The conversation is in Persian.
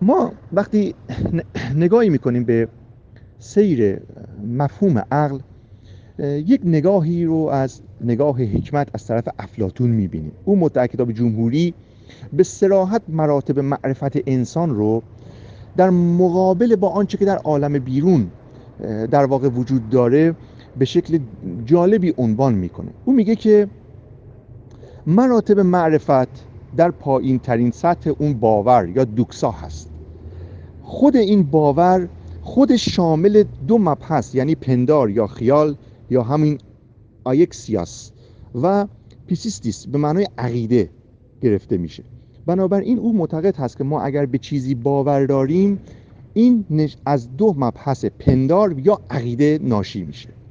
ما وقتی نگاهی میکنیم به سیر مفهوم عقل، یک نگاهی رو از نگاه حکمت از طرف افلاطون میبینیم. او در کتاب جمهوری به صراحت مراتب معرفت انسان رو در مقابل با آنچه که در عالم بیرون در واقع وجود داره به شکل جالبی عنوان میکنه. او میگه که مراتب معرفت در پایین ترین سطح اون باور یا دوکسا هست. خود این باور خودش شامل دو مبحث، یعنی پندار یا خیال یا همین آیکسیاس و پیسیستیس به معنای عقیده گرفته میشه. بنابراین او معتقد هست که ما اگر به چیزی باور داریم، این از دو مبحث پندار یا عقیده ناشی میشه.